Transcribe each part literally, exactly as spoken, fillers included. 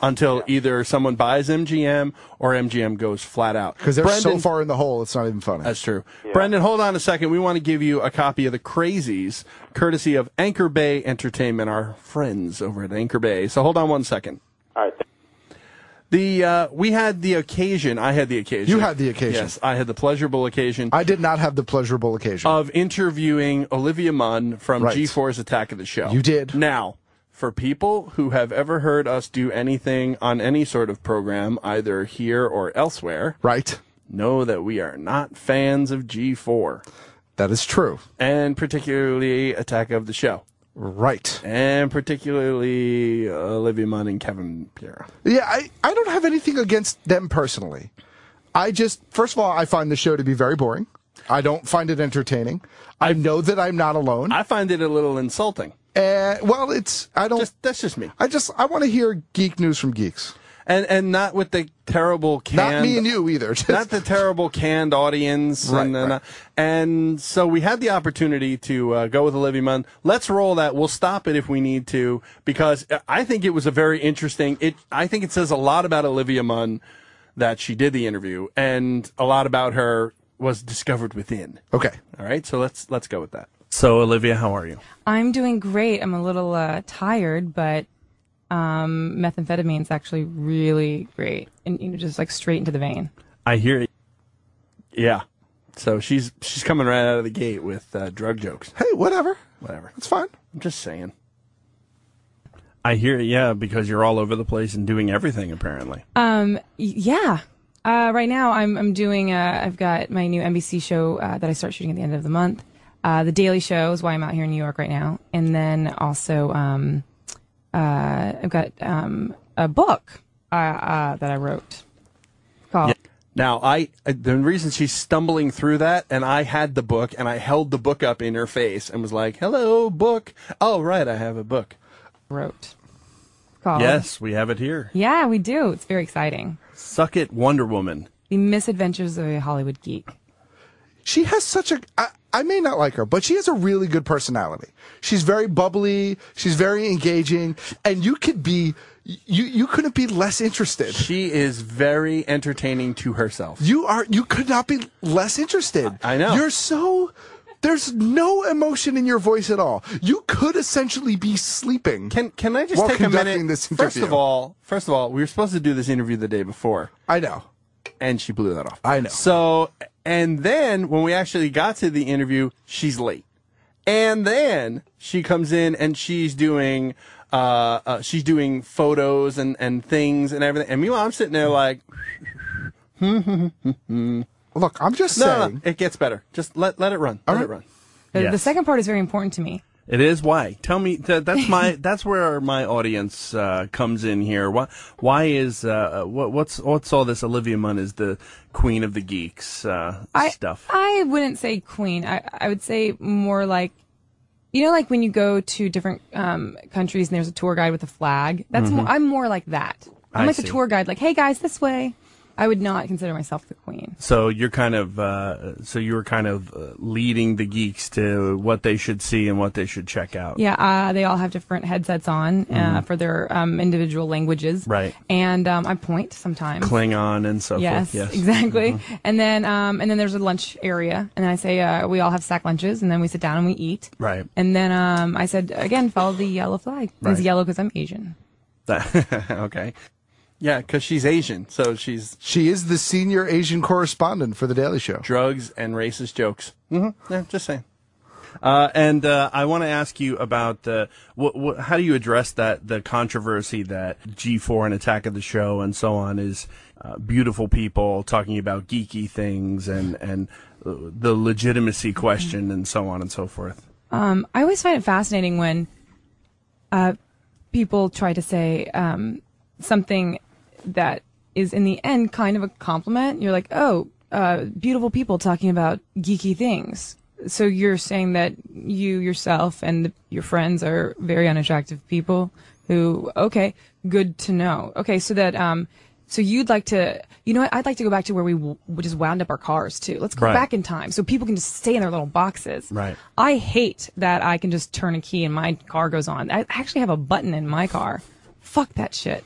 until Yeah. either someone buys M G M or M G M goes flat out. Because they're Brendan, so far in the hole, it's not even funny. That's true. Yeah. Brendan, hold on a second. We want to give you a copy of The Crazies, courtesy of Anchor Bay Entertainment, our friends over at Anchor Bay. So hold on one second. All right. The uh, we had the occasion. I had the occasion. You had the occasion. Yes, I had the pleasurable occasion I did not have the pleasurable occasion. of interviewing Olivia Munn from Right. G four's Attack of the Show. You did. Now, for people who have ever heard us do anything on any sort of program, either here or elsewhere, right. know that we are not fans of G four, That is true. and particularly Attack of the Show, Right. and particularly Olivia Munn and Kevin Piera. Yeah, I, I don't have anything against them personally. I just, first of all, I find the show to be very boring. I don't find it entertaining. I know that I'm not alone. I find it a little insulting. Uh, well, it's, I don't, Just that's just me. I just, I want to hear geek news from geeks. And and not with the terrible canned, Not me and you either. Just- not the terrible canned audience. Right, and, and, right. uh, and so we had the opportunity to uh, go with Olivia Munn. Let's roll that. We'll stop it if we need to, because I think it was a very interesting. It I think it says a lot about Olivia Munn that she did the interview, and a lot about her was discovered within. Okay. All right, so let's let's go with that. So Olivia, how are you? I'm doing great. I'm a little uh, tired, but um, methamphetamine's actually really great, and you know, just like straight into the vein. I hear. Yeah. So she's she's coming right out of the gate with uh, drug jokes. Hey, whatever. Whatever. It's fine. I'm just saying. I hear, yeah, because you're all over the place and doing everything apparently. Um, y- yeah. Uh, right now, I'm I'm doing. Uh, I've got my new N B C show uh, that I start shooting at the end of the month. Uh, the Daily Show is why I'm out here in New York right now, and then also um, uh, I've got um, a book uh, uh, that I wrote called. Yeah. Now, I uh, the reason she's stumbling through that, and I had the book, and I held the book up in her face and was like, "Hello, book." Oh, right, I have a book. Wrote. Called. Yes, we have it here. Yeah, we do. It's very exciting. Suck It, Wonder Woman. The Misadventures of a Hollywood Geek. She has such a, I, I may not like her, but she has a really good personality. She's very bubbly. She's very engaging. And you could be, you, you couldn't be less interested. She is very entertaining to herself. You are, you could not be less interested. I know. You're so, there's no emotion in your voice at all. You could essentially be sleeping. Can can I just while take a conducting minute? This First interview. of all, first of all, we were supposed to do this interview the day before, I know. and she blew that off. I know. So, and then when we actually got to the interview, she's late, and then she comes in and she's doing, uh, uh she's doing photos and and things and everything. And meanwhile, I'm sitting there like, Look, I'm just no, saying. no, no, it gets better. Just let let it run. All Let right. it run. The, Yes. the second part is very important to me. It is why. Tell me that, that's my that's where my audience uh, comes in here. Why why is uh, what what's what's all this? Olivia Munn is the queen of the geeks uh, I, stuff. I wouldn't say queen. I, I would say more like, you know, like when you go to different um, countries and there's a tour guide with a flag. That's more, I'm more like that. I'm I like see. a tour guide, like, hey guys, this way. I would not consider myself the queen. So you're kind of uh, so you were kind of uh, leading the geeks to what they should see and what they should check out. Yeah, uh, they all have different headsets on uh, for their um, individual languages. Right. And um, I point sometimes. Klingon and so Yes, forth. Yes, exactly. And then um, and then there's a lunch area, and I say uh, we all have sack lunches, and then we sit down and we eat. Right. And then um, I said again, follow the yellow flag. Right. It's yellow because I'm Asian. That- okay. Yeah, because she's Asian, so she's She is the senior Asian correspondent for The Daily Show. drugs and racist jokes. Mm-hmm. Yeah, just saying. Uh, and uh, I want to ask you about uh, wh- wh- how do you address that the controversy that G four and Attack of the Show and so on is uh, beautiful people talking about geeky things and and uh, the legitimacy question and so on and so forth. Um, I always find it fascinating when uh, people try to say um, something that is in the end kind of a compliment. You're like, oh, uh, beautiful people talking about geeky things. So you're saying that you yourself and the, your friends are very unattractive people who, okay, good to know. Okay, so that, um, so you'd like to, you know what, I'd like to go back to where we w- just wound up our cars too. Let's go Right. back in time so people can just stay in their little boxes. Right. I hate that I can just turn a key and my car goes on. I actually have a button in my car. Fuck that shit.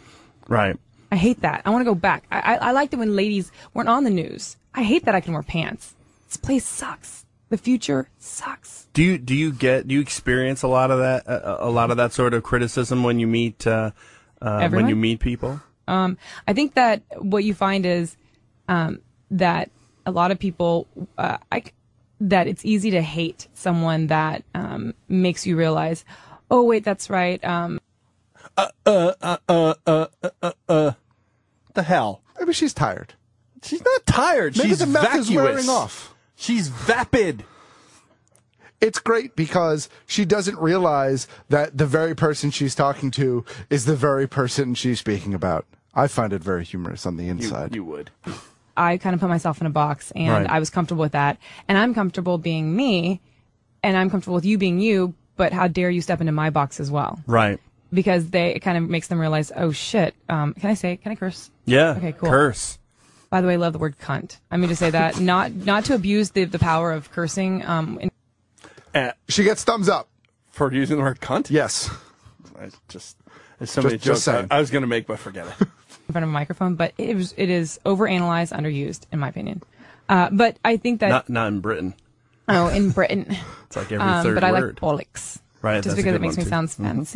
Right. I hate that. I want to go back. I, I, I liked it when ladies weren't on the news. I hate that I can wear pants. This place sucks. The future sucks. Do you do you get do you experience a lot of that uh, a lot of that sort of criticism when you meet uh, uh, when you meet people? Um, I think that what you find is um, that a lot of people, uh, I, that it's easy to hate someone that um, makes you realize, oh wait, that's right. Um, uh, uh, uh, uh, uh, uh, uh, the hell? Maybe she's tired. She's not tired. Maybe She's the meth vacuous. is wearing off. She's vapid. It's great because she doesn't realize that the very person she's talking to is the very person she's speaking about. I find it very humorous on the inside. You, you would. I kind of put myself in a box, and Right. I was comfortable with that. And I'm comfortable being me, and I'm comfortable with you being you, but how dare you step into my box as well? Right. Because they, it kind of makes them realize, oh shit, um, can I say, can I curse? Yeah. Okay, cool. Curse. By the way, I love the word cunt. I mean to say that, not not to abuse the, the power of cursing. Um, in- Uh, She gets thumbs up. for using the word cunt? Yes. I just, there's so many Just- just jokes I, saying. I was going to make, but forget it. in front of a microphone, but it was it is overanalyzed, underused, in my opinion. Uh, but I think that not not in Britain. oh, in Britain, It's like every um, third but I word. like bollocks, Right. just that's a because good it makes one, me too. sound fancy.